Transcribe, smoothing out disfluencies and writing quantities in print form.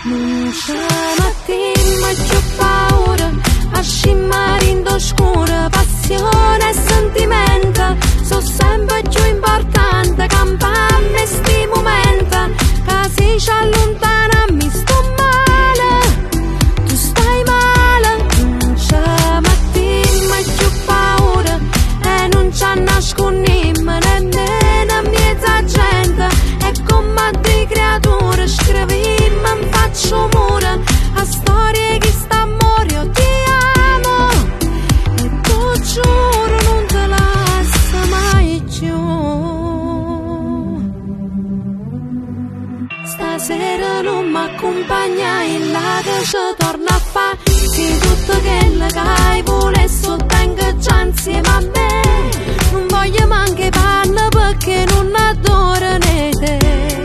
Non c'è mattina più paura, a scimmare in oscura, passione e sentimento, sono sempre più importante, campare sti momenti, che si ci allontana, mi sto male, tu stai male, non c'è mattina più paura, e non c'è nascondiamo nemmeno a mezza gente, e come di creature scrivimmo in faccio mura, a storie che sta a morire, io ti amo, e tu giuro non te lascio mai più. Stasera non mi accompagnai là che ci torna a fare, sì tutto quello che hai vuole soltanto già insieme a me, non voglio manche parla perché non adoro né te.